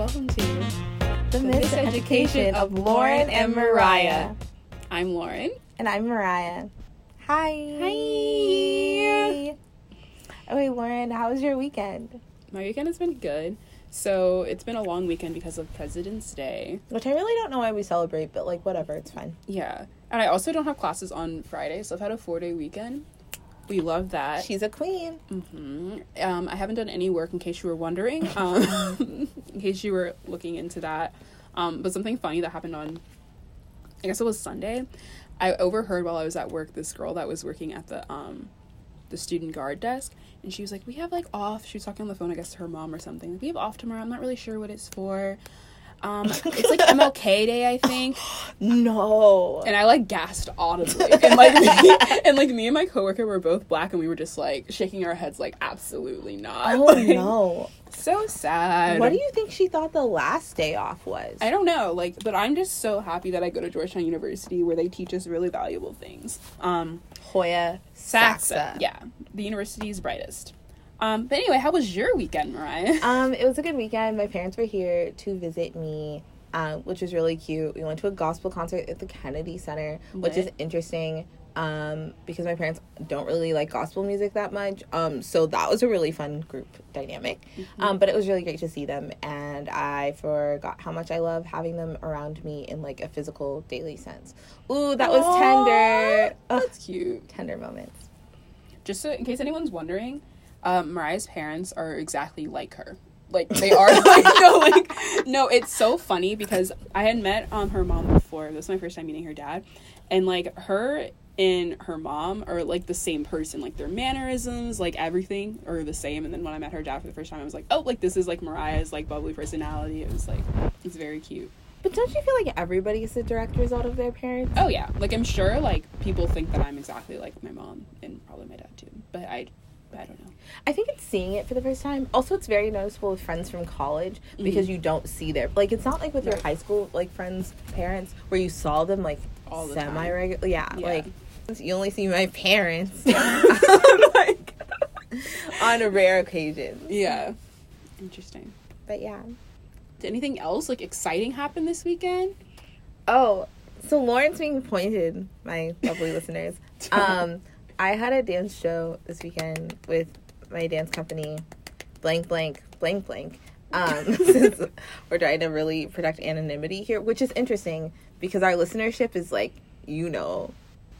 welcome to The Miseducation of Lauren and Mariah. I'm Lauren. And I'm Mariah. Hi. Hi. Okay, Lauren, how was your weekend? My weekend has been good. So it's been a long weekend because of President's Day. Which I really don't know why we celebrate, but like whatever, it's fine. Yeah. And I also don't have classes on Friday, so I've had a 4-day weekend. We love that. She's a queen. Mm-hmm. I haven't done any work in case you were wondering, in case you were looking into that. But something funny that happened on, I guess it was Sunday. I overheard while I was at work this girl that was working at the student guard desk, and she was like, we have like off. She was talking on the phone, I guess, to her mom or something. We have off tomorrow. I'm not really sure what it's for. It's like MLK Day, I think. No. And I like gasped audibly. And me and my coworker were both Black, and we were just like shaking our heads like, absolutely not. Oh, like, no. So sad. What do you think she thought the last day off was? I don't know. But I'm just so happy that I go to Georgetown University, where they teach us really valuable things. Hoya Saxa. Yeah. The university's brightest. But anyway, how was your weekend, Mariah? It was a good weekend. My parents were here to visit me, which was really cute. We went to a gospel concert at the Kennedy Center, which is interesting, because my parents don't really like gospel music that much. So that was a really fun group dynamic. Mm-hmm. But it was really great to see them, and I forgot how much I love having them around me in like a physical daily sense. Ooh, that was tender. That's cute. Tender moments. Just so, in case anyone's wondering, Mariah's parents are exactly like her. Like, they are, no, it's so funny because I had met, her mom before. This was my first time meeting her dad. And, like, her and her mom are, like, the same person. Like, their mannerisms, like, everything are the same. And then when I met her dad for the first time, I was like, oh, like, this is, like, Mariah's, like, bubbly personality. It was, like, it's very cute. But don't you feel like everybody is the direct result of their parents? Oh, yeah. Like, I'm sure, like, people think that I'm exactly like my mom and probably my dad, too. But I don't know. I think it's seeing it for the first time. Also, it's very noticeable with friends from college because you don't see their... Like, it's not like with your high school, like, friends' parents where you saw them, like, all the semi-regular. Yeah, like, you only see my parents, like, on a rare occasion. Yeah. Interesting. But, yeah. Did anything else, like, exciting happen this weekend? Oh, so Lauren's being pointed, my lovely listeners. I had a dance show this weekend with my dance company, blank, blank, blank, blank. Since we're trying to really protect anonymity here, which is interesting because our listenership is like, not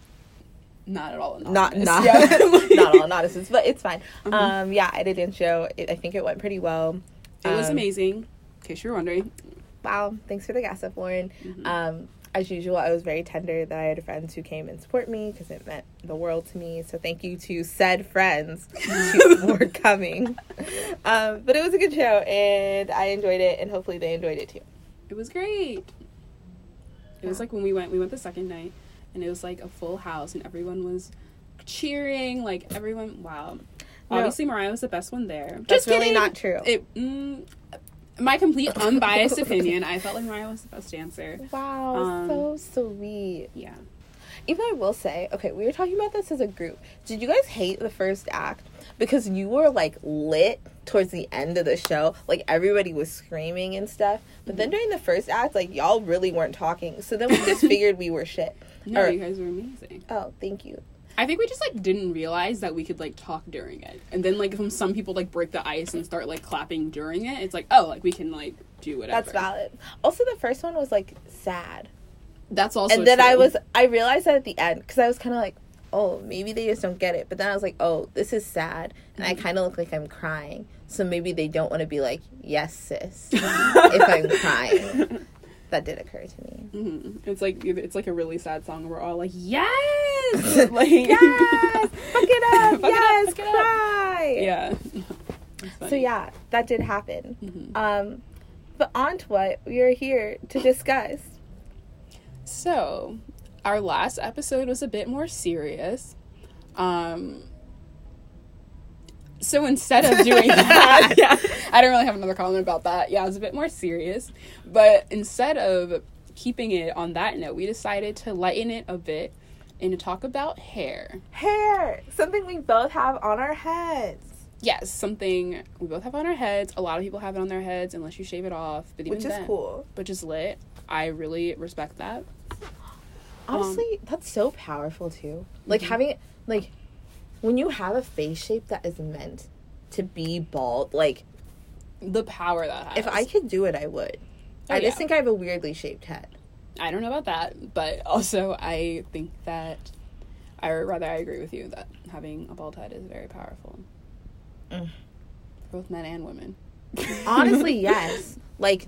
at all anonymous. Not all anonymous, but it's fine. Yeah, I did a dance show. I think it went pretty well. It was amazing, in case you're wondering. Wow, thanks for the gossip, Lauren. As usual, I was very tender that I had friends who came and support me because it meant the world to me. So thank you to said friends for coming. But it was a good show, and I enjoyed it, and hopefully they enjoyed it too. It was great. It was like when we went the second night, and it was like a full house, and everyone was cheering. Like, everyone, wow. No. Obviously, Mariah was the best one there. That's really not true. My complete unbiased opinion, I felt like Mariah was the best dancer. Wow, so sweet. Yeah. Even I will say, okay, we were talking about this as a group. Did you guys hate the first act? Because you were, like, lit towards the end of the show. Like, everybody was screaming and stuff. But then during the first act, like, y'all really weren't talking. So then we just figured we were shit. No, you guys were amazing. Oh, thank you. I think we just, like, didn't realize that we could, like, talk during it. And then, like, when some people, like, break the ice and start, like, clapping during it, it's like, oh, like, we can, like, do whatever. That's valid. Also, the first one was, like, sad. That's also And then true. I realized that at the end, because I was kind of like, oh, maybe they just don't get it. But then I was like, oh, this is sad. And I kind of look like I'm crying. So maybe they don't want to be like, yes, sis, if I'm crying. That did occur to me. Mm-hmm. It's like a really sad song. We're all like, yes, like, yes, fuck it up, yes, fuck it cry. Yeah. So yeah, that did happen. Mm-hmm. But on to what we are here to discuss. So, our last episode was a bit more serious. So instead of doing that, I don't really have another comment about that. Yeah, it was a bit more serious. But instead of keeping it on that note, we decided to lighten it a bit and to talk about hair. Hair! Something we both have on our heads. yes, something we both have on our heads. A lot of people have it on their heads unless you shave it off. But even Which is cool. Which is lit. I really respect that. Honestly, that's so powerful too. Like having, like, when you have a face shape that is meant to be bald, like, the power that has. if I could do it, I would. I just think I have a weirdly shaped head. I don't know about that, but also I think that I agree with you that having a bald head is very powerful. For both men and women. Honestly, yes. Like,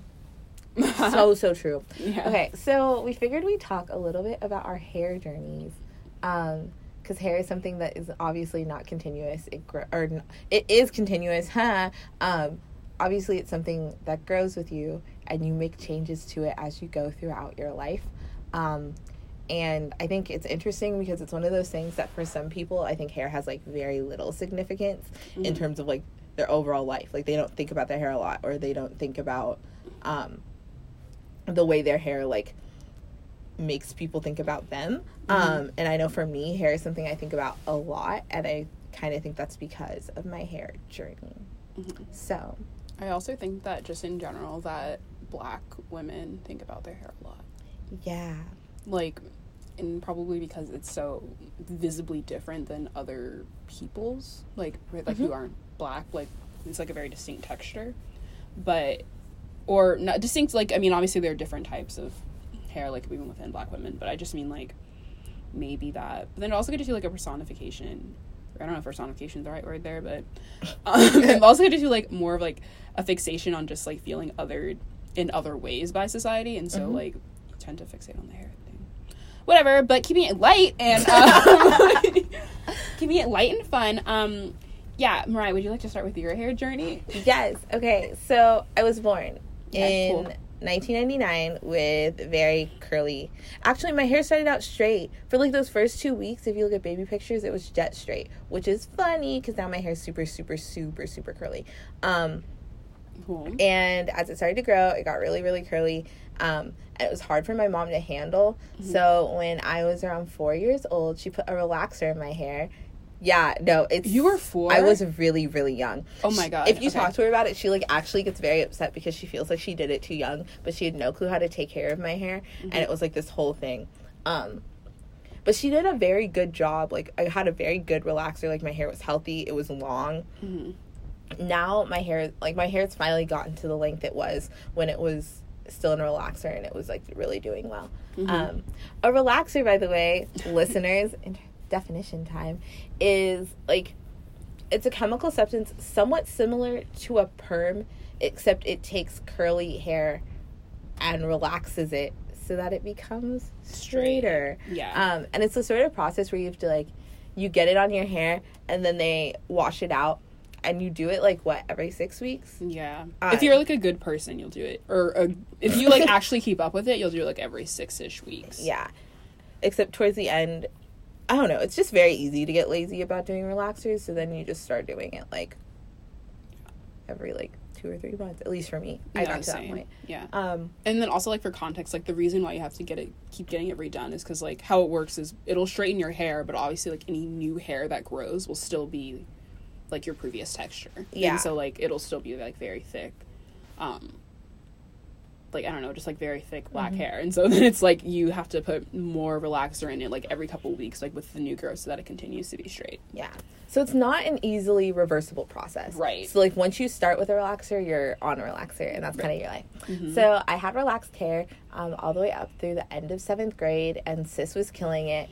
so true. Yeah. Okay, so we figured we'd talk a little bit about our hair journeys. Because hair is something that is obviously not continuous. It is continuous, huh? Obviously, it's something that grows with you, and you make changes to it as you go throughout your life. And I think it's interesting because it's one of those things that for some people, I think hair has, like, very little significance in terms of, like, their overall life. Like, they don't think about their hair a lot, or they don't think about the way their hair, like, makes people think about them. And I know for me, hair is something I think about a lot, and I kind of think that's because of my hair journey. So I also think that just in general that Black women think about their hair a lot. Yeah. Like, and probably because it's so visibly different than other people's, like who aren't Black. Like, it's like a very distinct texture, but or not distinct. Like, I mean, obviously there are different types of hair, like even within Black women, but I just mean like maybe that. But then it also get to like a personification. I don't know if personification is the right word there, but I'm also going to do like more of like a fixation on just like feeling othered in other ways by society, and so like you tend to fixate on the hair thing. Whatever, but keeping it light and keeping it light and fun. Yeah, Mariah, would you like to start with your hair journey? Yes. Okay, so I was born in 1999 with very curly. Actually, my hair started out straight for like those first 2 weeks. If you look at baby pictures, it was jet straight, which is funny because now my hair is super curly. Cool. And as it started to grow, it got really curly. And it was hard for my mom to handle. So when I was around 4 years old, she put a relaxer in my hair. Yeah, no, it's... You were 4? I was really young. Oh my God. If you talk to her about it, she, like, actually gets very upset because she feels like she did it too young, but she had no clue how to take care of my hair, and it was, like, this whole thing. But she did a very good job. Like, I had a very good relaxer. Like, my hair was healthy. It was long. Now, my hair's finally gotten to the length it was when it was still in a relaxer, and it was, like, really doing well. A relaxer, by the way, listeners... definition time, is like, it's a chemical substance somewhat similar to a perm, except it takes curly hair and relaxes it so that it becomes straighter. Yeah. And it's the sort of process where you have to, like, you get it on your hair and then they wash it out, and you do it like every 6 weeks. Yeah. If you're like a good person, you'll do it, or if you like actually keep up with it, you'll do it like every 6-ish weeks. Yeah. Except towards the end, I don't know, it's just very easy to get lazy about doing relaxers, so then you just start doing it, like, every, like, 2 or 3 months, at least for me. I got to that point. Yeah. And then also, like, for context, like, the reason why you have to keep getting it redone is because, like, how it works is it'll straighten your hair, but obviously, like, any new hair that grows will still be, like, your previous texture. Yeah. And so, like, it'll still be, like, very thick. Like, I don't know, just, like, very thick black hair. And so then it's, like, you have to put more relaxer in it, like, every couple of weeks, like, with the new growth so that it continues to be straight. Yeah. So it's not an easily reversible process. Right. So, like, once you start with a relaxer, you're on a relaxer, and that's kind of your life. So I had relaxed hair all the way up through the end of 7th grade, and sis was killing it.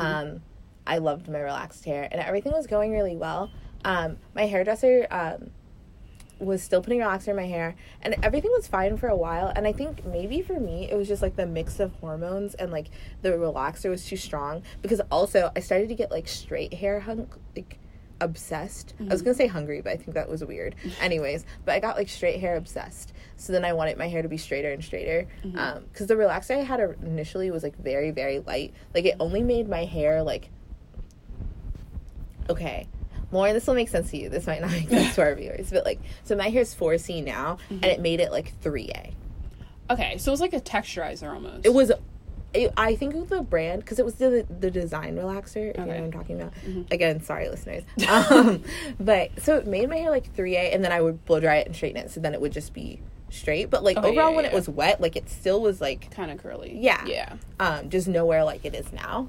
I loved my relaxed hair, and everything was going really well. My hairdresser... was still putting relaxer in my hair, and everything was fine for a while, and I think maybe for me it was just like the mix of hormones, and like the relaxer was too strong, because also I started to get like straight hair obsessed. I was gonna say hungry, but I think that was weird. Anyways, but I got like straight hair obsessed, so then I wanted my hair to be straighter and straighter, because the relaxer I had initially was like very light. Like, it only made my hair like, okay, Lauren, this will make sense to you. This might not make sense to our viewers. But, like, so my hair's 4C now, and it made it, like, 3A. Okay, so it was like a texturizer almost. It was I think of the brand, because it was the design relaxer, if you know Okay. what I'm talking about. Mm-hmm. Again, sorry, listeners. But, so it made my hair, like, 3A, and then I would blow dry it and straighten it, so then it would just be straight. But, like, Okay, overall, yeah, when yeah. it was wet, like, it still was, like, Kind of curly. Yeah. Yeah. just nowhere like it is now.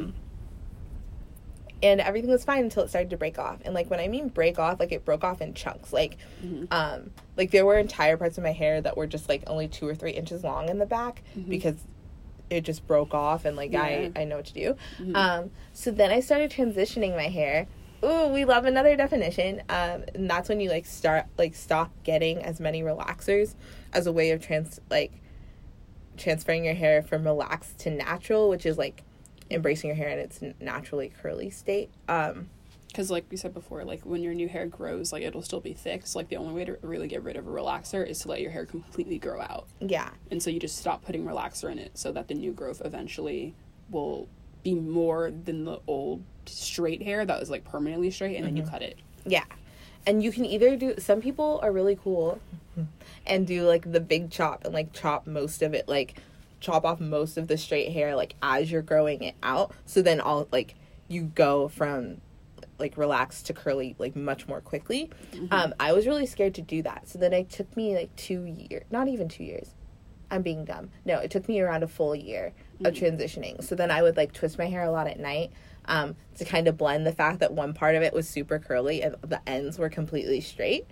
And everything was fine until it started to break off. And, like, when I mean break off, like, it broke off in chunks. Like, like, there were entire parts of my hair that were just, like, only 2 or 3 inches long in the back because it just broke off, and, like, Yeah. I know what to do. So then I started transitioning my hair. Ooh, we love another definition. And that's when you, like, stop getting as many relaxers as a way of transferring your hair from relaxed to natural, which is, like, embracing your hair in its naturally curly state. Because, like we said before, like, when your new hair grows, like, it'll still be thick. So, like, the only way to really get rid of a relaxer is to let your hair completely grow out. Yeah. And so you just stop putting relaxer in it so that the new growth eventually will be more than the old straight hair that was, like, permanently straight, and then you cut it. Yeah. And you can either do, some people are really cool and do, like, the big chop and, like, chop most of it, like, chop off most of the straight hair, like, as you're growing it out. So then you go from, like, relaxed to curly, like, much more quickly. I was really scared to do that. So then it took me, like, 2 years, not even 2 years. I'm being dumb. No, it took me around a full year of transitioning. So then I would, like, twist my hair a lot at night to kind of blend the fact that one part of it was super curly and the ends were completely straight,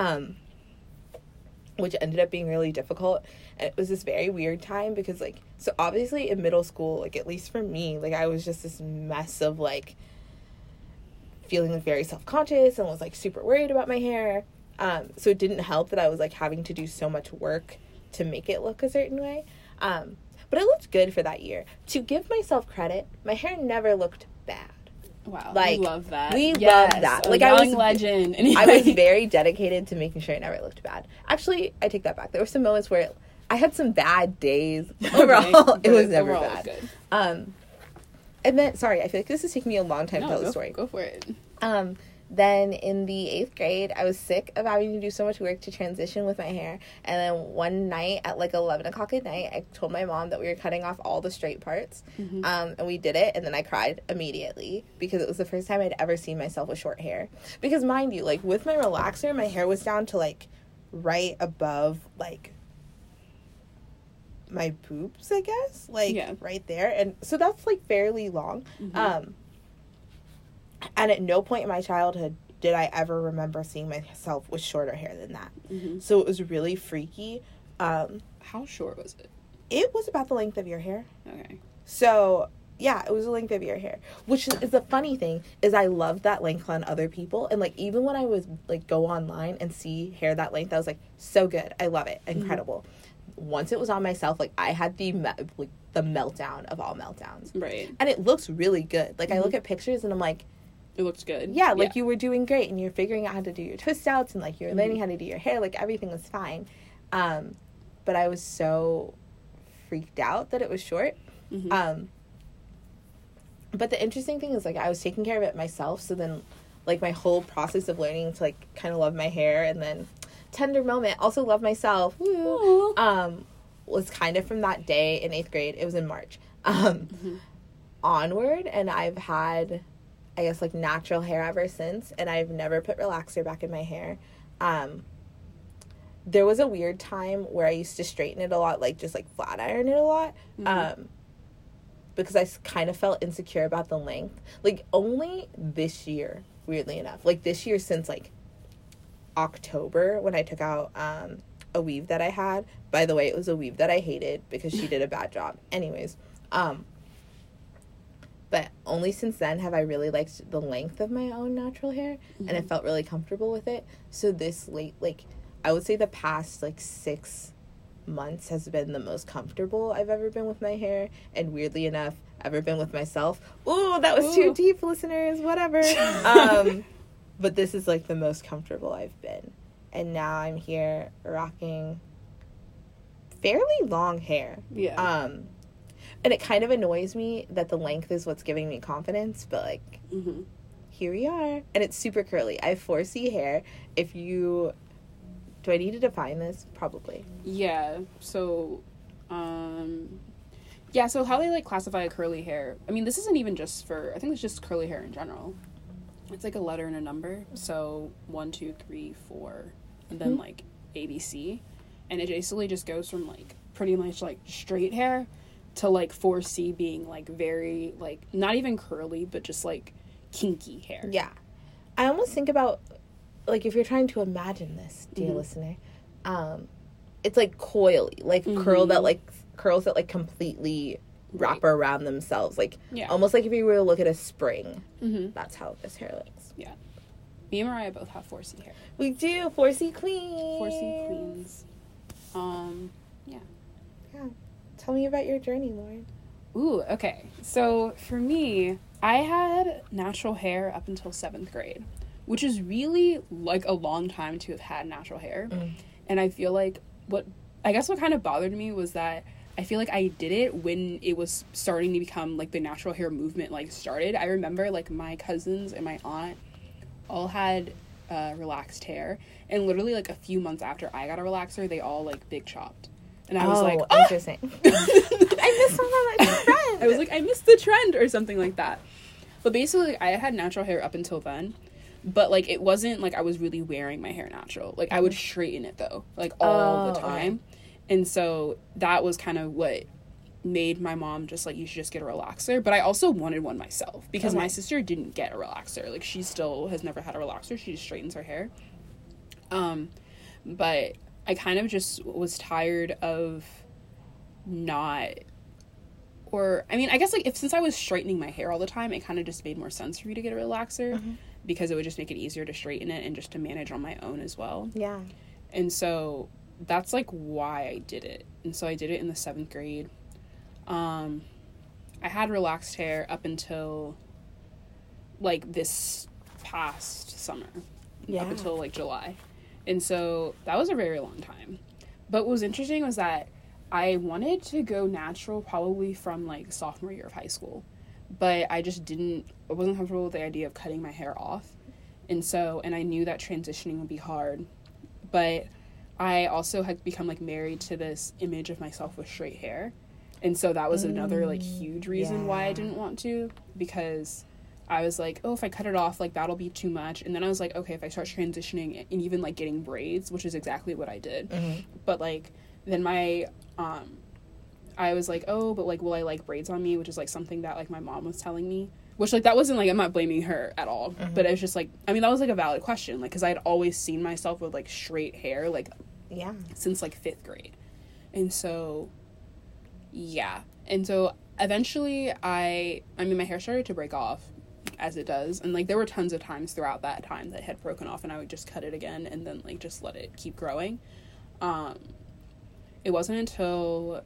which ended up being really difficult. And it was this very weird time because, like, so obviously in middle school, like, at least for me, like, I was just this mess of, like, feeling, like, very self-conscious and was, like, super worried about my hair. So it didn't help that I was, like, having to do so much work to make it look a certain way. But it looked good for that year. To give myself credit, my hair never looked bad. Wow. Like, we love that. we Yes, love that. a Like, young legend. Anyway. I was very dedicated to making sure it never looked bad. Actually, I take that back. There were some moments where I had some bad days. Overall, Okay, it was but never overall bad. it was good. And then, sorry, I feel like this is taking me a long time to No, tell the story. Go for it. Then in the 8th grade, I was sick of having to do so much work to transition with my hair. And then one night at, like, 11 o'clock at night, I told my mom that we were cutting off all the straight parts. And we did it. And then I cried immediately because it was the first time I'd ever seen myself with short hair. Because, mind you, like, with my relaxer, my hair was down to, like, right above, like, my boobs, I guess. Like, Yeah. right there. And so that's, like, fairly long. And at no point in my childhood did I ever remember seeing myself with shorter hair than that. So it was really freaky. How short was it? It was about the length of your hair. Okay. So, yeah, it was the length of your hair. Which is the funny thing, is I love that length on other people. And, like, even when I was, like, go online and see hair that length, I was like, so good. I love it. Incredible. Once it was on myself, like, I had the meltdown of all meltdowns. Right. And it looks really good. Like, I look at pictures and I'm like, It looked good. yeah, like, you were doing great, and you're figuring out how to do your twist outs, and, like, you're learning how to do your hair, like, everything was fine. But I was so freaked out that it was short. But the interesting thing is, like, I was taking care of it myself, so then, like, my whole process of learning to, like, kind of love my hair, and then, tender moment, also love myself, woo, was kind of from that day in 8th grade. It was in March. Onward, and I've had, I guess, like, natural hair ever since, and I've never put relaxer back in my hair. There was a weird time where I used to straighten it a lot, like, just, like, flat iron it a lot, because I kind of felt insecure about the length. Like, only this year, weirdly enough, like, this year since, like, October, when I took out, a weave that I had. By the way, it was a weave that I hated because she did a bad job. Anyways, but only since then have I really liked the length of my own natural hair, and I felt really comfortable with it. So this I would say the past, like, 6 months has been the most comfortable I've ever been with my hair, and weirdly enough, ever been with myself. Ooh, that was too deep, listeners, whatever. But this is, like, the most comfortable I've been. And now I'm here rocking fairly long hair. Yeah. And it kind of annoys me that the length is what's giving me confidence, but, like, here we are. And it's super curly. I have 4C hair. Do I need to define this? Probably. Yeah. So, Yeah, so how they, like, classify curly hair, I mean, this isn't even just for, I think it's just curly hair in general. It's, like, a letter and a number, so 1, 2, 3, 4, and then, like, ABC, and it basically just goes from, like, pretty much, like, straight hair to, like, 4C being, like, very, like, not even curly, but just, like, kinky hair. Yeah. I almost think about, like, if you're trying to imagine this, dear listener, it's, like, coily, like, curls that, like, completely wrap around themselves. Like, almost like if you were to look at a spring, that's how this hair looks. Yeah. Me and Mariah both have 4C hair. We do. 4C queens. 4C queens. Yeah. Yeah. Tell me about your journey, Lauren. Ooh, okay. So, for me, I had natural hair up until 7th grade, which is really, like, a long time to have had natural hair. And I feel like what kind of bothered me was that I feel like I did it when it was starting to become, like, the natural hair movement, like, started. I remember, like, my cousins and my aunt all had relaxed hair. And literally, like, a few months after I got a relaxer, they all, like, big chopped. And I was like, oh! Interesting. I missed some of that trend. I was like, I missed the trend or something like that. But basically, I had natural hair up until then. But, like, it wasn't, like, I was really wearing my hair natural. Like, I would straighten it, though. Like, all the time. Okay. And so that was kind of what made my mom just like, you should just get a relaxer. But I also wanted one myself because my sister didn't get a relaxer. Like, she still has never had a relaxer. She just straightens her hair. But I kind of just was tired of I guess, like, since I was straightening my hair all the time, it kind of just made more sense for me to get a relaxer because it would just make it easier to straighten it and just to manage on my own as well. Yeah. And so that's, like, why I did it. And so I did it in the 7th grade. I had relaxed hair up until, like, this past summer. Yeah. Up until, like, July. And so that was a very long time. But what was interesting was that I wanted to go natural probably from, like, sophomore year of high school. But I wasn't comfortable with the idea of cutting my hair off. And I knew that transitioning would be hard. But I also had become, like, married to this image of myself with straight hair. And so that was another, like, huge reason why I didn't want to. Because I was like, oh, if I cut it off, like, that'll be too much. And then I was like, okay, if I start transitioning and even, like, getting braids, which is exactly what I did. But, like, then I was like, oh, but, like, will I like braids on me? Which is, like, something that, like, my mom was telling me. Which, like, that wasn't, like, I'm not blaming her at all. But it was just, like, I mean, that was, like, a valid question. Like, because I had always seen myself with, like, straight hair, like, since, like, 5th grade. And so, yeah. And so, eventually, my hair started to break off, as it does. And, like, there were tons of times throughout that time that it had broken off, and I would just cut it again and then, like, just let it keep growing. It wasn't until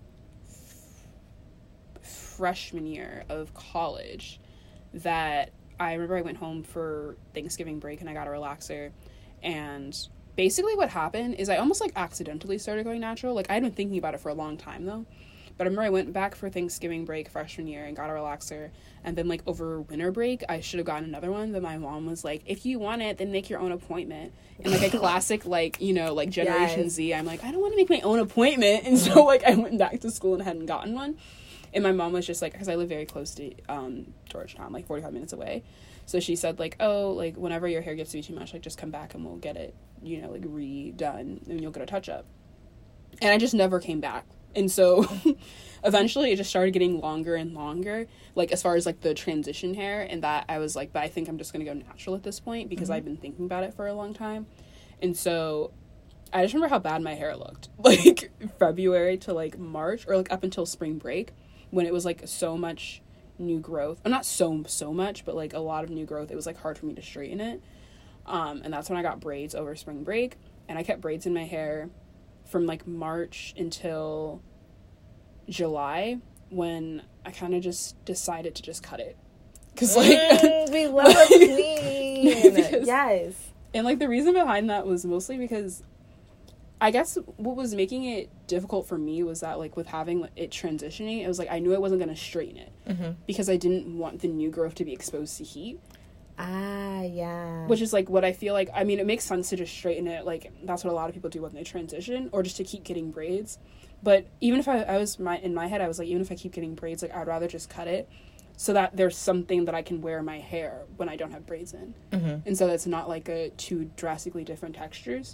freshman year of college that I remember I went home for Thanksgiving break and I got a relaxer, and basically what happened is I almost, like, accidentally started going natural. Like, I had been thinking about it for a long time though, but I remember I went back for Thanksgiving break freshman year and got a relaxer, and then, like, over winter break I should have gotten another one, but my mom was like, if you want it, then make your own appointment. And, like, a classic, like, you know, like, Generation Z, I'm like, I don't want to make my own appointment. And so, like, I went back to school and hadn't gotten one. And my mom was just like, because I live very close to Georgetown, like 45 minutes away. So she said, like, oh, like, whenever your hair gets to be too much, like, just come back and we'll get it, you know, like, redone, and you'll get a touch-up. And I just never came back. And so eventually it just started getting longer and longer, like, as far as, like, the transition hair, and that I was like, but I think I'm just going to go natural at this point because I've been thinking about it for a long time. And so I just remember how bad my hair looked, like, February to, like, March, or, like, up until spring break, when it was, like, so much new growth. Not so much, but, like, a lot of new growth. It was, like, hard for me to straighten it. And that's when I got braids over spring break. And I kept braids in my hair from, like, March until July, when I kind of just decided to just cut it. Because, like... we love a queen! Because, yes. And, like, the reason behind that was mostly because I guess what was making it difficult for me was that, like, with having it transitioning, it was like I knew I wasn't going to straighten it because I didn't want the new growth to be exposed to heat. Yeah. Which is, like, what I feel like, I mean, it makes sense to just straighten it, like, that's what a lot of people do when they transition, or just to keep getting braids. But even if I was in my head, I was like, even if I keep getting braids, like, I'd rather just cut it so that there's something that I can wear in my hair when I don't have braids in. Mm-hmm. And so that's not, like, two drastically different textures.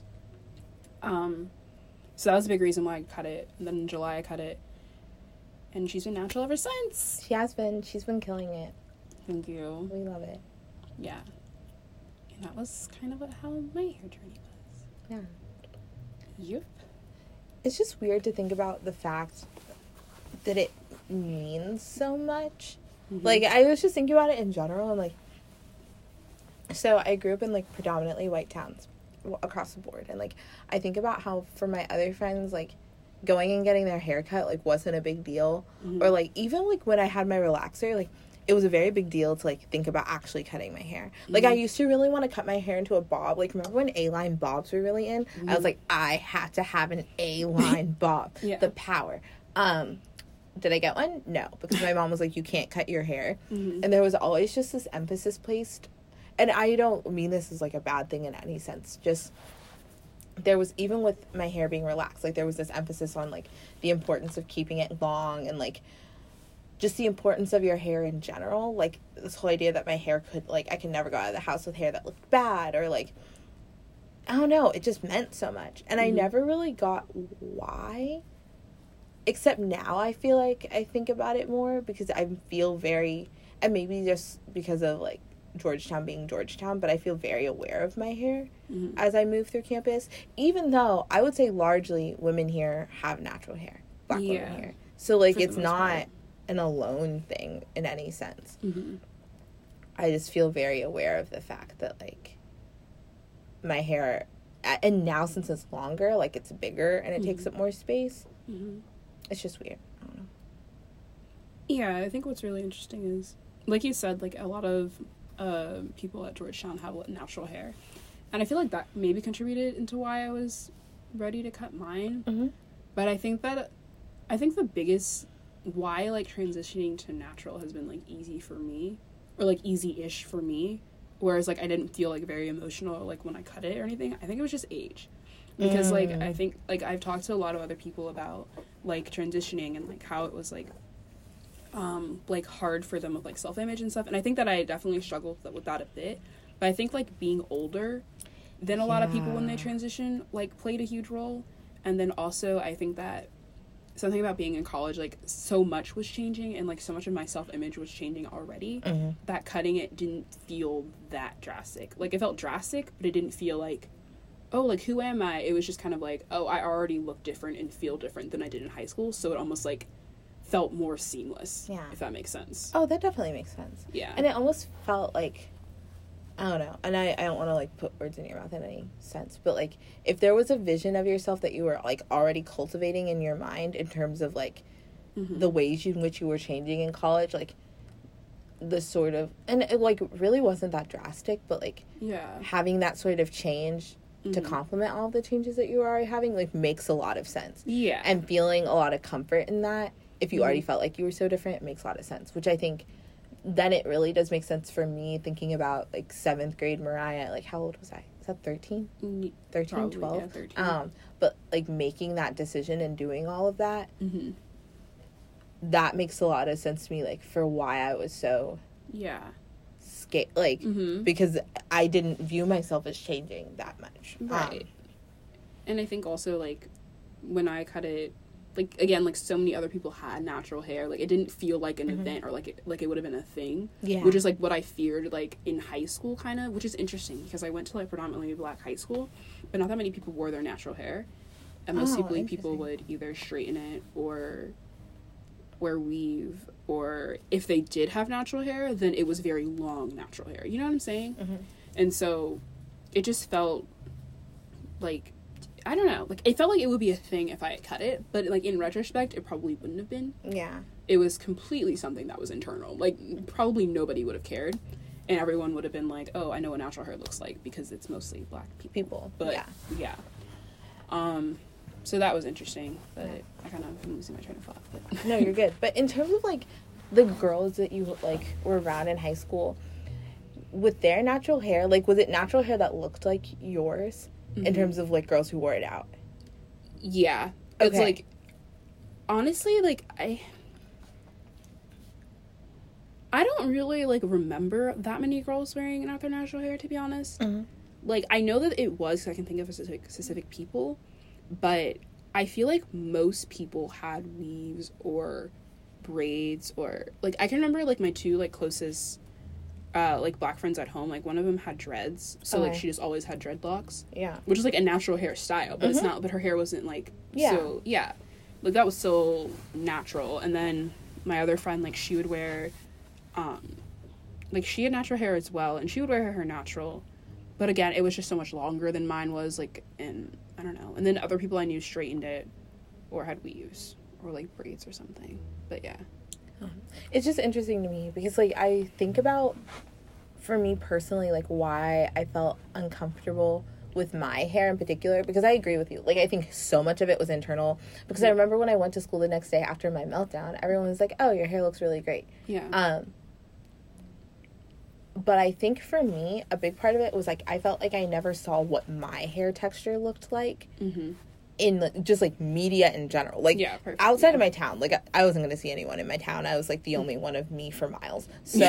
So that was a big reason why I cut it. And then in July, I cut it. And she's been natural ever since. She's been killing it. Thank you. We love it. Yeah. And that was kind of how my hair journey was. Yeah. Yep. It's just weird to think about the fact that it means so much. Mm-hmm. Like, I was just thinking about it in general, and, like, so I grew up in, like, predominantly white towns across the board, and, like, I think about how for my other friends, like, going and getting their hair cut, like, wasn't a big deal. Mm-hmm. Or, like, even, like, when I had my relaxer, like, it was a very big deal to, like, think about actually cutting my hair. Like, I used to really want to cut my hair into a bob. Like, remember when A-line bobs were really in? I was like, I had to have an A-line bob. Yeah. The power. Did I get one? No. Because my mom was like, you can't cut your hair. Mm-hmm. And there was always just this emphasis placed. And I don't mean this as, like, a bad thing in any sense. Just, there was, even with my hair being relaxed, like, there was this emphasis on, like, the importance of keeping it long and, like, just the importance of your hair in general. Like, this whole idea that my hair could, like, I could never go out of the house with hair that looked bad, or, like, I don't know, it just meant so much. And I never really got why, except now I feel like I think about it more, because I feel very, and maybe just because of, like, Georgetown being Georgetown, but I feel very aware of my hair as I move through campus, even though I would say largely women here have natural hair, black women here. So, like, it's not an alone thing in any sense. I just feel very aware of the fact that, like, my hair, and now since it's longer, like, it's bigger and it takes up more space. It's just weird. I don't know. Yeah, I think what's really interesting is, like you said, like, a lot of people at Georgetown have natural hair, and I feel like that maybe contributed into why I was ready to cut mine. But I think the biggest why, like, transitioning to natural has been, like, easy for me, or, like, easy-ish for me, whereas, like, I didn't feel, like, very emotional, like, when I cut it or anything. I think it was just age, because like, I think, like, I've talked to a lot of other people about, like, transitioning and, like, how it was, like hard for them with, like, self-image and stuff, and I think that I definitely struggled with that a bit. But I think, like, being older than a lot of people when they transition, like, played a huge role. And then also I think that something about being in college, like, so much was changing, and, like, so much of my self-image was changing already, that cutting it didn't feel that drastic. Like, it felt drastic, but it didn't feel like, oh, like, who am I? It was just kind of like, oh, I already look different and feel different than I did in high school, so it almost, like, felt more seamless, if that makes sense. Oh, that definitely makes sense. Yeah. And it almost felt like, I don't know, and I don't want to, like, put words in your mouth in any sense, but, like, if there was a vision of yourself that you were, like, already cultivating in your mind in terms of, like, the ways in which you were changing in college, like, the sort of, and it, like, really wasn't that drastic, but, like, having that sort of change to complement all of the changes that you were already having, like, makes a lot of sense. Yeah. And feeling a lot of comfort in that, if you already felt like you were so different, it makes a lot of sense, which I think then it really does make sense for me thinking about, like, 7th grade Mariah. Like, how old was I? Is that 13? 13, Probably, 12? yeah, 13. But, like, making that decision and doing all of that, that makes a lot of sense to me, like, for why I was so scared, like, because I didn't view myself as changing that much. Right. And I think also, like, when I cut it, like, again, like, so many other people had natural hair, like, it didn't feel like an event, or like it would have been a thing, which is, like, what I feared, like, in high school, kind of, which is interesting, because I went to, like, predominantly black high school, but not that many people wore their natural hair, and most people would either straighten it, or wear weave, or if they did have natural hair, then it was very long natural hair, you know what I'm saying? And so it just felt like, I don't know, like, it felt like it would be a thing if I had cut it, but, like, in retrospect, it probably wouldn't have been. Yeah. It was completely something that was internal. Like, probably nobody would have cared, and everyone would have been like, oh, I know what natural hair looks like, because it's mostly black people. But, yeah. So that was interesting, but I kind of, I'm losing my train of thought. But. No, you're good. But in terms of, like, the girls that you, like, were around in high school, with their natural hair, like, was it natural hair that looked like yours? In terms of, like, girls who wore it out? Yeah. Okay. It's, like, honestly, like, I don't really, like, remember that many girls wearing not their natural hair, to be honest. Mm-hmm. Like, I know that it was, 'cause I can think of specific people, but I feel like most people had weaves or braids, or, like, I can remember, like, my two, like, closest, like, black friends at home, like, one of them had dreads, so, like, she just always had dreadlocks. Yeah. Which is, like, a natural hairstyle, but it's not, but her hair wasn't, like, Yeah. so, yeah. Like, that was so natural. And then my other friend, like, she would wear, like, she had natural hair as well, and she would wear her hair natural, but again, it was just so much longer than mine was, like, and I don't know. And then other people I knew straightened it, or had weaves, or, like, braids or something, but yeah. It's just interesting to me, because, like, I think about, for me personally, like, why I felt uncomfortable with my hair in particular, because I agree with you. Like, I think so much of it was internal, because I remember when I went to school the next day after my meltdown, everyone was like, oh, your hair looks really great. Yeah. But I think for me, a big part of it was, like, I felt like I never saw what my hair texture looked like in, just, like, media in general. Like, yeah, perfect, outside of my town, like, I wasn't going to see anyone in my town. I was, like, the only one of me for miles. So,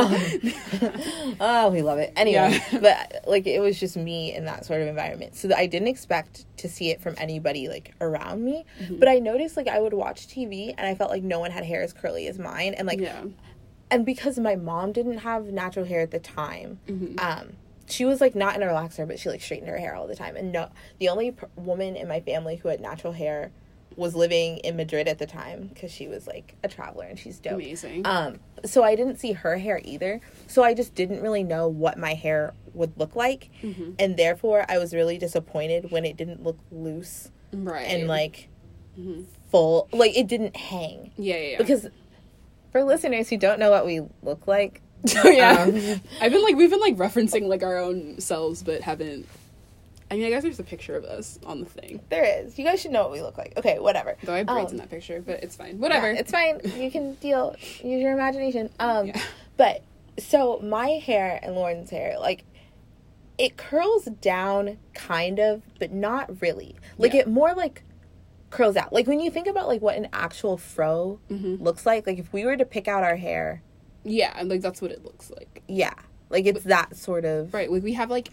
oh, we love it. Anyway, but, like, it was just me in that sort of environment. So I didn't expect to see it from anybody, like, around me. But I noticed, like, I would watch TV, and I felt like no one had hair as curly as mine. And, like... Yeah. And because my mom didn't have natural hair at the time, she was, like, not in a relaxer, but she, like, straightened her hair all the time. And no, the only woman in my family who had natural hair was living in Madrid at the time, because she was, like, a traveler, and she's dope. Amazing. So I didn't see her hair either. So I just didn't really know what my hair would look like. And therefore, I was really disappointed when it didn't look loose. Right. And, like, full. Like, it didn't hang. Yeah. Because... For listeners who don't know what we look like, yeah, we've been referencing, like, our own selves, but haven't. I mean, I guess there's a picture of us on the thing. There is. You guys should know what we look like. Okay, whatever. Though I have braids in that picture, but it's fine. Whatever. Yeah, it's fine. You can use your imagination. But so my hair and Lauren's hair, like, it curls down kind of, but not really. Like, it more like curls out. Like, when you think about, like, what an actual fro looks like if we were to pick out our hair, yeah, and, like, that's what it looks like. Yeah, like, it's that sort of, right. Like, we have, like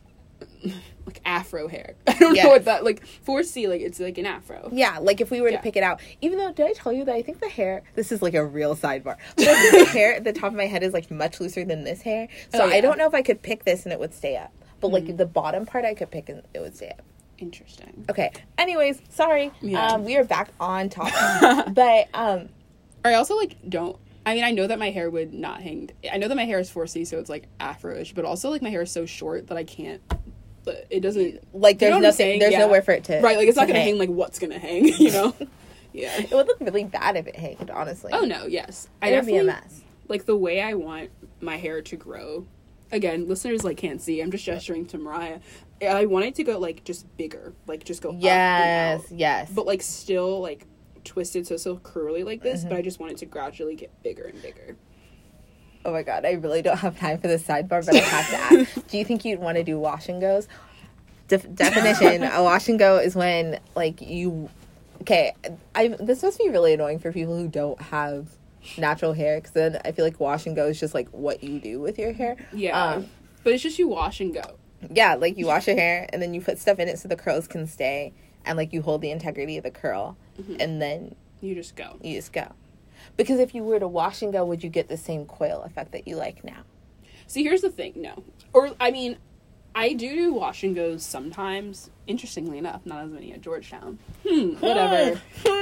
afro hair. I don't know what that, like, 4C, like, it's like an afro. Yeah, like, if we were to pick it out, even though, did I tell you that I think the hair, this is, like, a real sidebar, but I think the hair at the top of my head is, like, much looser than this hair, so I don't know if I could pick this and it would stay up, but like, the bottom part I could pick and it would stay up. Interesting. Okay. Anyways, sorry. Yeah. We are back on topic. But I also, like, don't. I mean, I know that my hair would not hang. I know that my hair is 4C, so it's, like, afro-ish. But also, like, my hair is so short that I can't. But it doesn't. Like, there's nothing. There's nowhere for it to. Right. Like, it's not gonna hang. Like, what's gonna hang? You know. Yeah. It would look really bad if it hanged. Honestly. Oh no. Yes. It would be a mess. Like, the way I want my hair to grow. Again, listeners, like, can't see. I'm just gesturing to Mariah. I want it to go, like, just bigger. Like, just go up and out. Yes. But, like, still, like, twisted, so still curly like this. But I just want it to gradually get bigger and bigger. Oh, my God. I really don't have time for this sidebar, but I have to ask. Do you think you'd want to do wash and goes? Definition, a wash and go is when, like, you... Okay, this must be really annoying for people who don't have natural hair, because then I feel like wash and go is just, like, what you do with your hair. Yeah. But it's just you wash and go. Yeah, like, you wash your hair, and then you put stuff in it so the curls can stay, and, like, you hold the integrity of the curl, and then... You just go. Because if you were to wash and go, would you get the same coil effect that you like now? See, here's the thing, no. Or, I mean, I do wash and goes sometimes, interestingly enough, not as many at Georgetown. Whatever.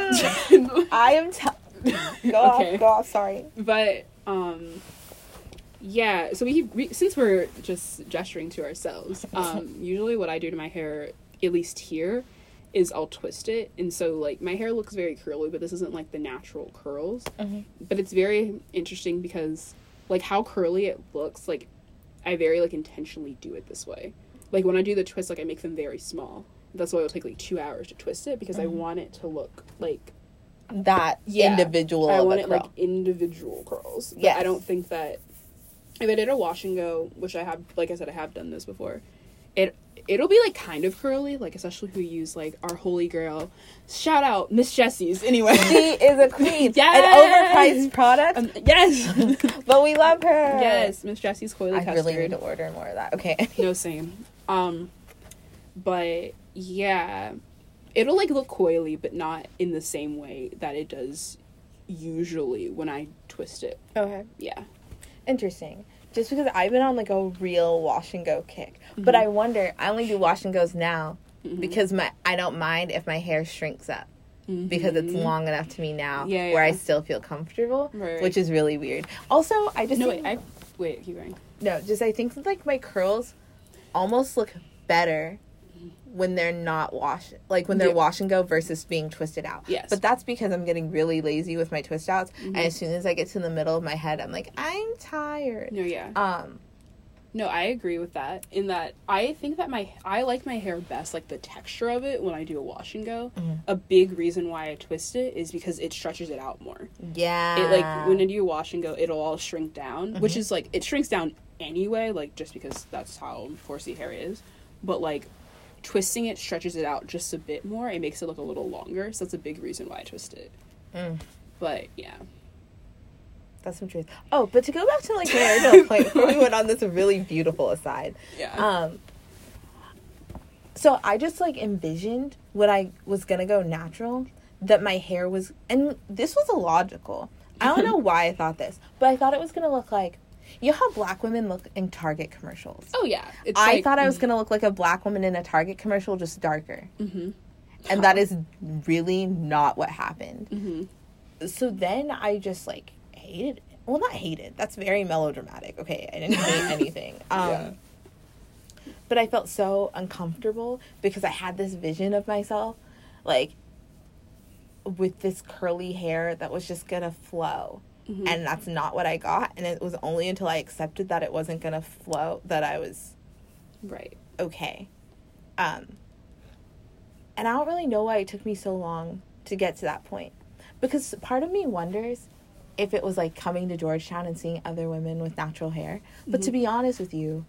I am... Go off, sorry. But, yeah, so we since we're just gesturing to ourselves, usually what I do to my hair, at least here, is I'll twist it. And so, like, my hair looks very curly, but this isn't, like, the natural curls. But it's very interesting because, like, how curly it looks, like, I very, like, intentionally do it this way. Like, when I do the twist, like, I make them very small. That's why it'll take, like, 2 hours to twist it, because I want it to look, like... That individual I want it, like, individual curls. But I don't think that... If I did a wash and go, which I have, like I said, I have done this before, it'll be like kind of curly, like especially if we use like our holy grail. Shout out Miss Jessie's anyway. She is a queen. Yes! An overpriced product. Yes. But we love her. Yes, Miss Jessie's coily I custard. really need to order more of that. Okay. No, same. But yeah, it'll like look coily, but not in the same way that it does usually when I twist it. Okay. Yeah. Interesting. Just because I've been on like a real wash and go kick. But I wonder, I only do wash and goes now because I don't mind if my hair shrinks up. Because it's long enough to me now where I still feel comfortable, which is really weird. Also, I just wait, keep going. No, just I think that, like, my curls almost look better when they're not wash, like when they're wash and go versus being twisted out. Yes. But that's because I'm getting really lazy with my twist outs, and as soon as I get to the middle of my head, I'm like, I'm tired. No, yeah. No, I agree with that. In that, I think that I like my hair best, like the texture of it when I do a wash and go. A big reason why I twist it is because it stretches it out more. Yeah. It like when I do wash and go, it'll all shrink down, which is like it shrinks down anyway, like just because that's how 4C hair is. But like twisting it stretches it out just a bit more. It makes it look a little longer, so that's a big reason why I twist it. But yeah. That's some truth. Oh, but to go back to like the original point before we went on this really beautiful aside. Yeah. So I just like envisioned when I was gonna go natural that my hair was, and this was illogical. I don't know why I thought this, but I thought it was gonna look like, you know how black women look in Target commercials? Oh yeah. I thought I was gonna look like a black woman in a Target commercial, just darker. And that is really not what happened. So then I just like hated it. Well, not hated. That's very melodramatic. Okay, I didn't hate anything. But I felt so uncomfortable because I had this vision of myself, like, with this curly hair that was just gonna flow. And that's not what I got. And it was only until I accepted that it wasn't gonna flow that I was okay. And I don't really know why it took me so long to get to that point. Because part of me wonders if it was like coming to Georgetown and seeing other women with natural hair. But to be honest with you,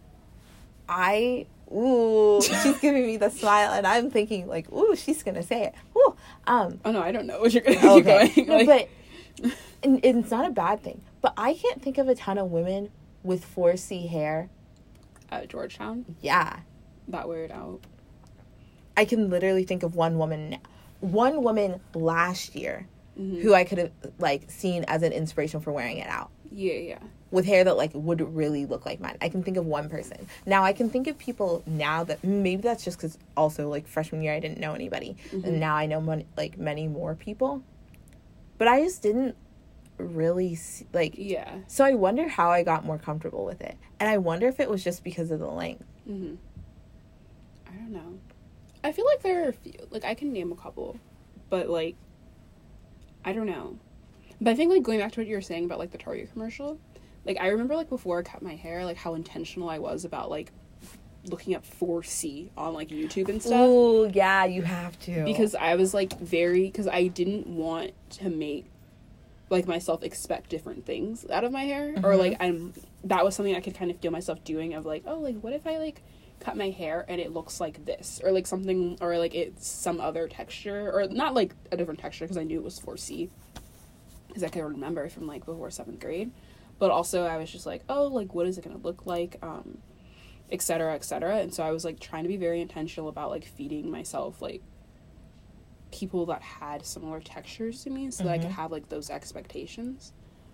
she's giving me the smile and I'm thinking like, ooh, she's gonna say it. Ooh. Oh no, I don't know what you're gonna keep going. No, but it's not a bad thing. But I can't think of a ton of women with 4C hair at Georgetown. Yeah. That weird out. I can literally think of one woman last year who I could have like seen as an inspiration for wearing it out. Yeah. With hair that like would really look like mine. I can think of one person. Now I can think of people now that maybe that's just because also like freshman year I didn't know anybody, and now I know many more people. But I just didn't really see, like. Yeah. So I wonder how I got more comfortable with it, and I wonder if it was just because of the length. I don't know. I feel like there are a few. Like I can name a couple, but like. I don't know. But I think, like, going back to what you were saying about, like, the Target commercial, like, I remember, like, before I cut my hair, like, how intentional I was about, like, looking up 4C on, like, YouTube and stuff. Ooh, yeah, you have to. Because I was, like, because I didn't want to make, like, myself expect different things out of my hair. Or, like, that was something I could kind of feel myself doing of, like, oh, like, what if I, like, cut my hair and it looks like this, or like something, or like it's some other texture, or not like a different texture because I knew it was 4C because I could remember from like before 7th grade, but also I was just like, oh, like what is it gonna look like, etc. And so I was like trying to be very intentional about like feeding myself like people that had similar textures to me so that I could have like those expectations.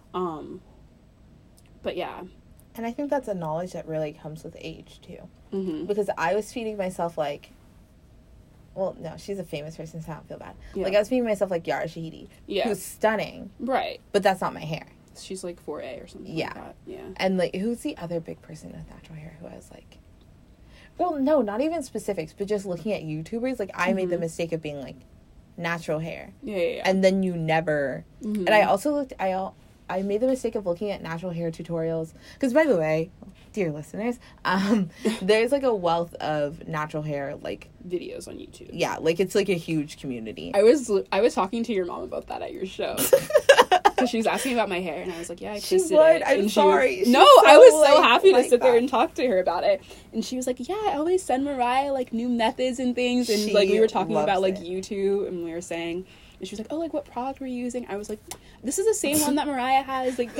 But yeah. And I think that's a knowledge that really comes with age, too. Because I was feeding myself, like... Well, no, she's a famous person, so I don't feel bad. Yeah. Like, I was feeding myself, like, Yara Shahidi. Yeah. Who's stunning. Right. But that's not my hair. She's, like, 4A or something like that. Yeah. And, like, who's the other big person with natural hair who I was, like... Well, no, not even specifics, but just looking at YouTubers, like, I made the mistake of being, like, natural hair. Yeah. And then you never... And I also looked... I made the mistake of looking at natural hair tutorials. Because, by the way, dear listeners, there's, like, a wealth of natural hair, like... videos on YouTube. Yeah, like, it's, like, a huge community. I was talking to your mom about that at your show. because she was asking about my hair, and I was like, yeah, I She twisted would. it. I'm And sorry. No, She's I was so, so happy to like sit there that. and talk to her about it. And she was like, yeah, I always send Mariah, like, new methods and things. And, She like, we were talking loves about, like, it. YouTube, and we were saying... And she was like, oh, like, what product were you using? I was like, this is the same one that Mariah has. Like,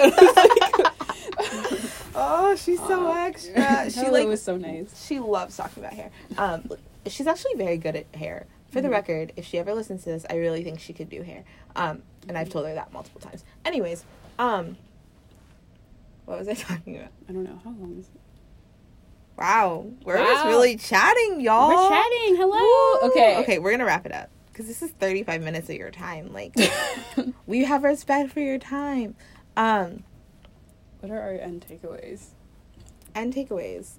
Oh, she's so extra. She it was so nice. She loves talking about hair. She's actually very good at hair. For the record, if she ever listens to this, I really think she could do hair. And I've told her that multiple times. Anyways, what was I talking about? I don't know. How long is it? Wow, we're just really chatting, y'all. We're chatting. Hello. Woo! Okay. Okay, we're gonna wrap it up because this is 35 minutes of your time. Like, we have respect for your time. What are our end takeaways? And takeaways.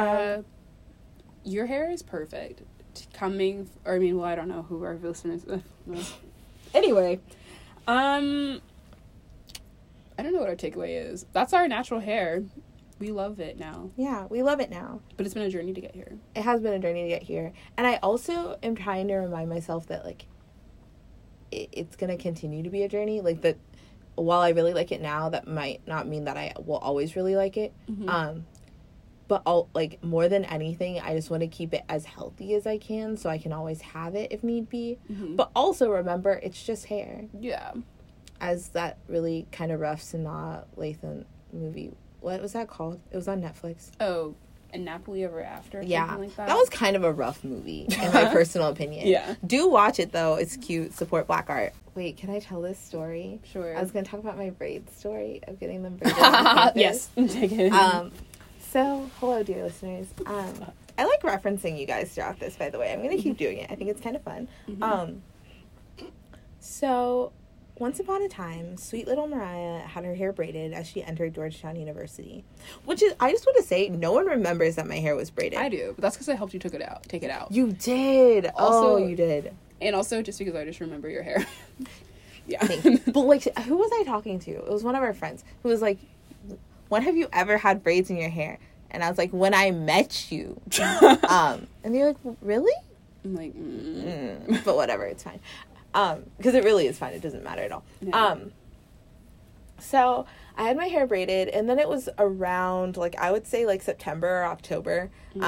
Your hair is perfect. I don't know who our listeners. Anyway, I don't know what our takeaway is. That's our natural hair. We love it now. Yeah, we love it now. But it's been a journey to get here. It has been a journey to get here. And I also am trying to remind myself that, like, it's going to continue to be a journey. Like, that while I really like it now, that might not mean that I will always really like it. Mm-hmm. But, like, more than anything, I just want to keep it as healthy as I can so I can always have it if need be. Mm-hmm. But also remember, it's just hair. Yeah. As that really kind of rough Sanaa Lathan movie, what was that called? It was on Netflix. Oh, and Napoli Ever After? Or Yeah, something like that? that was kind of a rough movie, in my personal opinion. Yeah. Do watch it, though. It's cute. Support Black art. Wait, can I tell this story? Sure. I was going to talk about my braid story of getting them braided on campus. Yes. Take it. So, hello, dear listeners. I like referencing you guys throughout this, by the way. I'm going to keep doing it. I think it's kind of fun. Mm-hmm. So, once upon a time, sweet little Mariah had her hair braided as she entered Georgetown University. Which is, I just want to say, no one remembers that my hair was braided. I do, but that's because I helped you take it out. You did. Also, you did. And also just because I just remember your hair. Yeah. But, like, who was I talking to? It was one of our friends who was like, when have you ever had braids in your hair? And I was like, when I met you. And they're like, really? I'm like, But whatever, it's fine. Because it really is fine. It doesn't matter at all. Yeah. So I had my hair braided, and then it was around, like, I would say, like, September or October,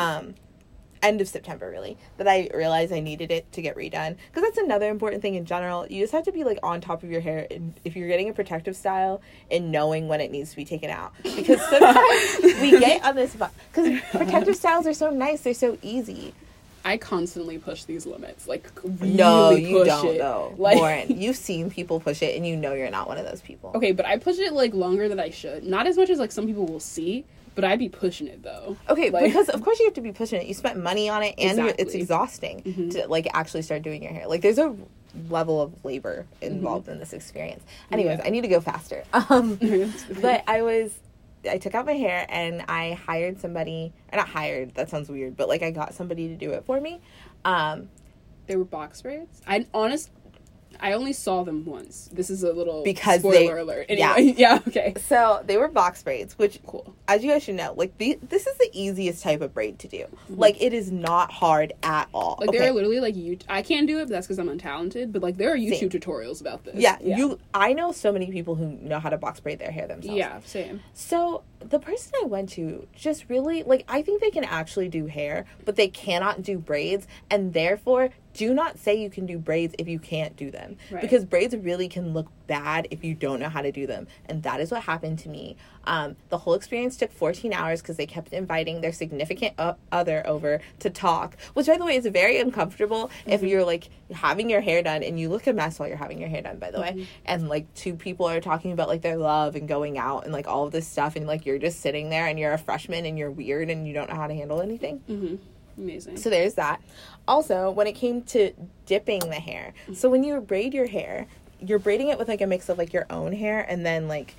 end of September, really, that I realized I needed it to get redone. Because that's another important thing in general. You just have to be, like, on top of your hair, and if you're getting a protective style, and knowing when it needs to be taken out. Because sometimes we get on this, because protective styles are so nice, they're so easy. I constantly push these limits. Like, really No, you push don't, it. though. Like, Lauren, you've seen people push it, and you know you're not one of those people. okay, but I push it, like, longer than I should. Not as much as, like, some people will see, but I'd be pushing it, though. Okay, like, because of course you have to be pushing it. You spent money on it, and Exactly. it's exhausting to, like, actually start doing your hair. Like, there's a level of labor involved in this experience. Anyways, Yeah. I need to go faster. But I took out my hair, and I hired somebody, or not hired, that sounds weird, but, like, I got somebody to do it for me. They were box braids? I only saw them once. This is a little Because spoiler alert. Anyway, yeah, okay. So they were box braids, which, Cool. as you guys should know, like, this is the easiest type of braid to do. Like, it is not hard at all. Like, okay. there are literally, like, I can't do it, but that's because I'm untalented. But, like, there are YouTube Same. tutorials about this. Yeah, I know so many people who know how to box braid their hair themselves. Yeah, same. So the person I went to just really, like, I think they can actually do hair, but they cannot do braids, and therefore do not say you can do braids if you can't do them. Right. Because braids really can look bad if you don't know how to do them. And that is what happened to me. The whole experience took 14 hours because they kept inviting their significant other over to talk, which, by the way, is very uncomfortable if you're, like, having your hair done, and you look a mess while you're having your hair done, by the way, and, like, two people are talking about, like, their love and going out and, like, all of this stuff, and, like, you're just sitting there and you're a freshman and you're weird and you don't know how to handle anything. Mm-hmm. Amazing. So there's that. Also, when it came to dipping the hair, so when you braid your hair, you're braiding it with, like, a mix of, like, your own hair and then, like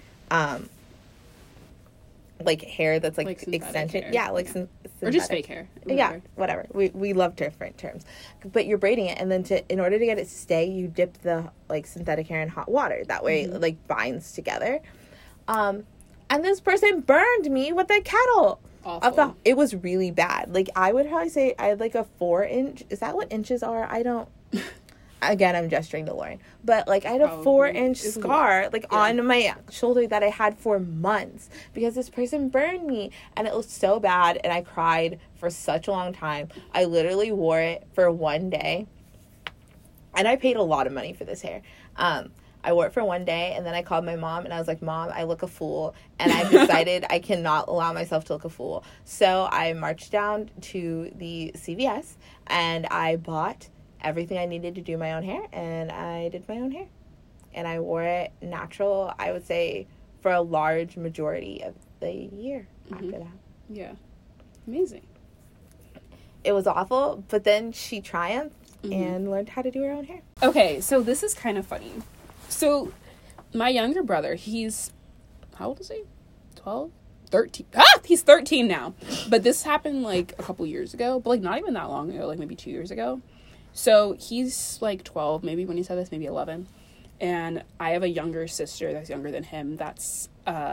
hair that's, like synthetic extension. hair. Yeah, like Or just synthetic. fake hair. Yeah, whatever. We love different terms. But you're braiding it, and then in order to get it to stay, you dip the, like, synthetic hair in hot water. That way it, like, binds together. And this person burned me with a kettle. Awful. It was really bad. Like, I would probably say I had, like, a 4-inch. Is that what inches are? I don't again, I'm gesturing to Lauren, but like I had a Probably. 4-inch It's scar like yeah. on my shoulder that I had for months because this person burned me, and it was so bad, and I cried for such a long time. I literally wore it for one day, and I paid a lot of money for this hair. I wore it for one day, and then I called my mom, and I was like, Mom, I look a fool, and I decided I cannot allow myself to look a fool. So I marched down to the CVS, and I bought everything I needed to do my own hair, and I did my own hair. And I wore it natural, I would say, for a large majority of the year after that. Yeah. Amazing. It was awful, but then she triumphed and learned how to do her own hair. Okay, so this is kind of funny. So, my younger brother, he's, how old is he? 12? 13. He's 13 now. But this happened, like, a couple years ago. But, like, not even that long ago. Like, maybe 2 years ago. So, he's, like, 12. Maybe when he said this, maybe 11. And I have a younger sister that's younger than him. That's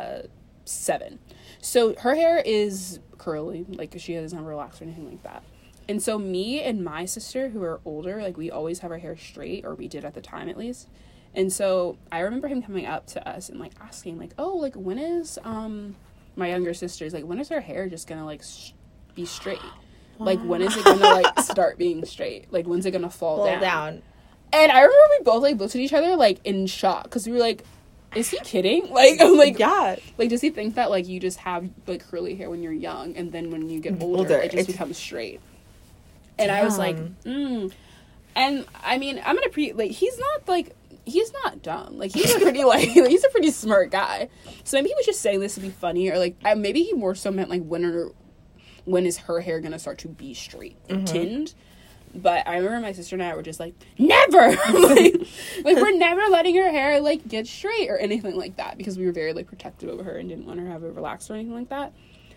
7. So, her hair is curly. Like, she doesn't have relaxed or anything like that. And so, me and my sister, who are older, like, we always have our hair straight. Or we did at the time, at least. And so I remember him coming up to us and, like, asking, like, oh, like, when is, my younger sister's, like, when is her hair just gonna, like, be straight? Like, when is it gonna, like, start being straight? Like, when's it gonna fall down? And I remember we both, like, looked at each other, like, in shock. Because we were like, is he kidding? Like, I'm like, yeah. Like, does he think that, like, you just have, like, curly hair when you're young, and then when you get older it just becomes straight? And Damn. I was like, And, I mean, I'm gonna he's not dumb. Like, he's a pretty, like, he's a pretty smart guy. So maybe he was just saying this to be funny, or, like, maybe he more so meant, like, when is her hair gonna start to be straight, tinned? But I remember my sister and I were just like, never! like, we're never letting her hair, like, get straight or anything like that, because we were very, like, protective over her and didn't want her to have it relaxed or anything like that.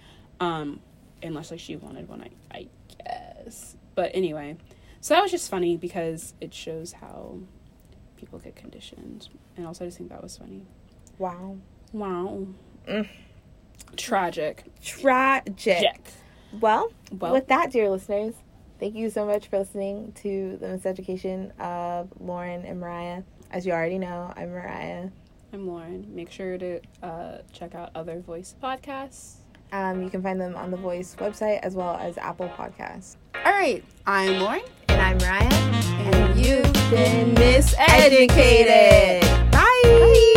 Unless, like, she wanted one, I guess. But anyway, so that was just funny because it shows how people get conditioned, and also I just think that was funny. Wow. Tragic. Well, with that, dear listeners, thank you so much for listening to the miseducation of Lauren and Mariah. As you already know, I'm Mariah. I'm Lauren. Make sure to check out other Voice podcasts. You can find them on the Voice website as well as Apple Podcasts. All right, I'm Lauren. And I'm Mariah. And you've been miseducated. Bye.